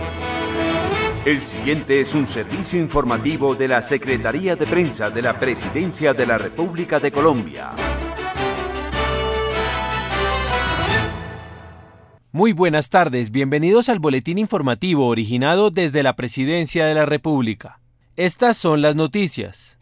El siguiente es un servicio informativo de la Secretaría de Prensa de la Presidencia de la República de Colombia. Muy buenas tardes, bienvenidos al boletín informativo originado desde la Presidencia de la República. Estas son las noticias.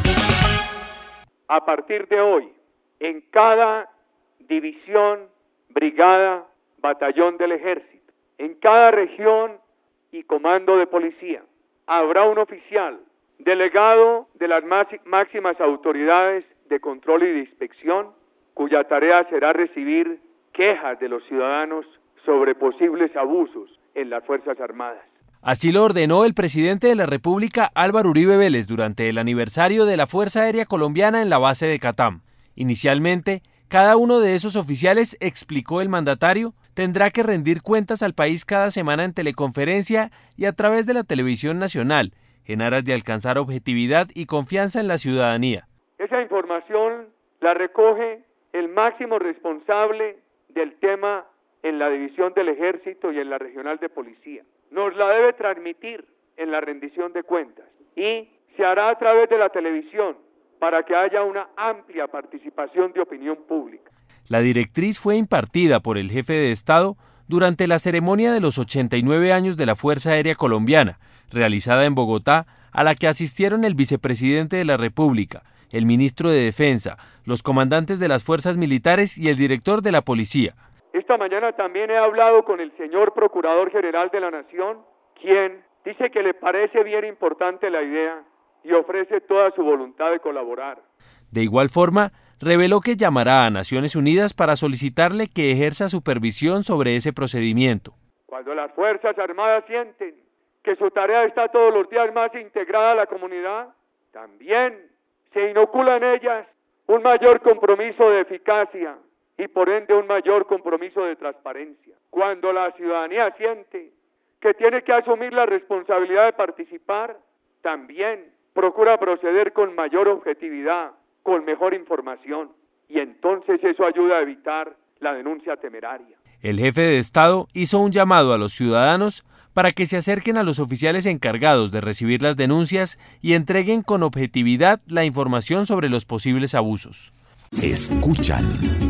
A partir de hoy, en cada división, brigada, batallón del ejército, en cada región y comando de policía, habrá un oficial, delegado de las máximas autoridades de control y de inspección, cuya tarea será recibir quejas de los ciudadanos sobre posibles abusos en las Fuerzas Armadas. Así lo ordenó el presidente de la República, Álvaro Uribe Vélez, durante el aniversario de la Fuerza Aérea Colombiana en la base de Catam. Inicialmente, cada uno de esos oficiales, explicó el mandatario, tendrá que rendir cuentas al país cada semana en teleconferencia y a través de la televisión nacional, en aras de alcanzar objetividad y confianza en la ciudadanía. Esa información la recoge el máximo responsable del tema en la división del ejército y en la regional de policía. Nos la debe transmitir en la rendición de cuentas y se hará a través de la televisión para que haya una amplia participación de opinión pública. La directriz fue impartida por el jefe de Estado durante la ceremonia de los 89 años de la Fuerza Aérea Colombiana, realizada en Bogotá, a la que asistieron el vicepresidente de la República, el ministro de Defensa, los comandantes de las fuerzas militares y el director de la policía. Esta mañana también he hablado con el señor Procurador General de la Nación, quien dice que le parece bien importante la idea y ofrece toda su voluntad de colaborar. De igual forma, reveló que llamará a Naciones Unidas para solicitarle que ejerza supervisión sobre ese procedimiento. Cuando las Fuerzas Armadas sienten que su tarea está todos los días más integrada a la comunidad, también se inocula en ellas un mayor compromiso de eficacia y por ende un mayor compromiso de transparencia. Cuando la ciudadanía siente que tiene que asumir la responsabilidad de participar, también procura proceder con mayor objetividad, con mejor información, y entonces eso ayuda a evitar la denuncia temeraria. El jefe de Estado hizo un llamado a los ciudadanos para que se acerquen a los oficiales encargados de recibir las denuncias y entreguen con objetividad la información sobre los posibles abusos. Escuchan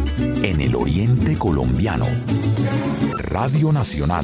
en el Oriente Colombiano, Radio Nacional.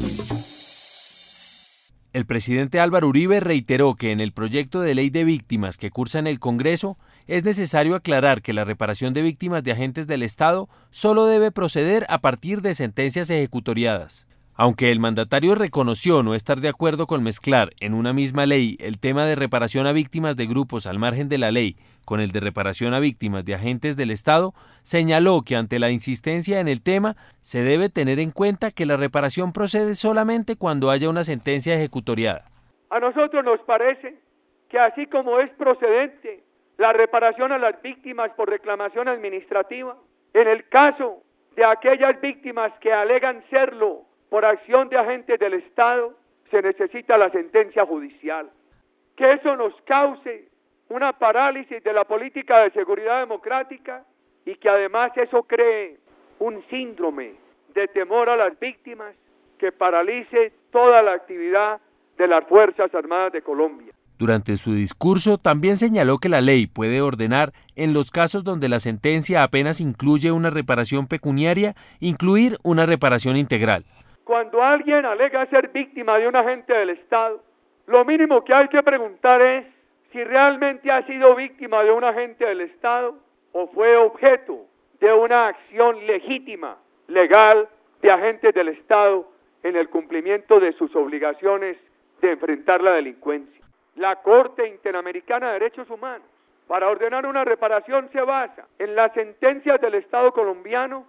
El presidente Álvaro Uribe reiteró que en el proyecto de ley de víctimas que cursa en el Congreso es necesario aclarar que la reparación de víctimas de agentes del Estado solo debe proceder a partir de sentencias ejecutoriadas. Aunque el mandatario reconoció no estar de acuerdo con mezclar en una misma ley el tema de reparación a víctimas de grupos al margen de la ley con el de reparación a víctimas de agentes del Estado, señaló que ante la insistencia en el tema se debe tener en cuenta que la reparación procede solamente cuando haya una sentencia ejecutoriada. A nosotros nos parece que así como es procedente la reparación a las víctimas por reclamación administrativa, en el caso de aquellas víctimas que alegan serlo por acción de agentes del Estado, se necesita la sentencia judicial. Que eso nos cause una parálisis de la política de seguridad democrática y que además eso cree un síndrome de temor a las víctimas que paralice toda la actividad de las Fuerzas Armadas de Colombia. Durante su discurso también señaló que la ley puede ordenar, en los casos donde la sentencia apenas incluye una reparación pecuniaria, incluir una reparación integral. Cuando alguien alega ser víctima de un agente del Estado, lo mínimo que hay que preguntar es si realmente ha sido víctima de un agente del Estado o fue objeto de una acción legítima, legal, de agentes del Estado en el cumplimiento de sus obligaciones de enfrentar la delincuencia. La Corte Interamericana de Derechos Humanos, para ordenar una reparación, se basa en las sentencias del Estado colombiano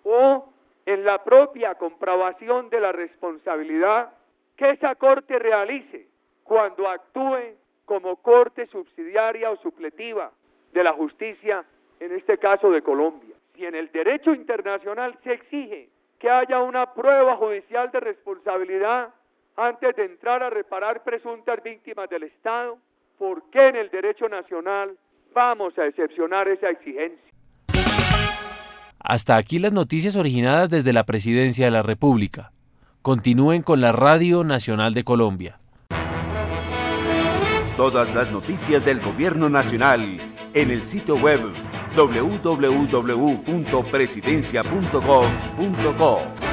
o en la propia comprobación de la responsabilidad que esa Corte realice cuando actúe como Corte subsidiaria o supletiva de la justicia, en este caso de Colombia. Si en el derecho internacional se exige que haya una prueba judicial de responsabilidad antes de entrar a reparar presuntas víctimas del Estado, ¿por qué en el derecho nacional vamos a excepcionar esa exigencia? Hasta aquí las noticias originadas desde la Presidencia de la República. Continúen con la Radio Nacional de Colombia. Todas las noticias del Gobierno Nacional en el sitio web www.presidencia.gov.co.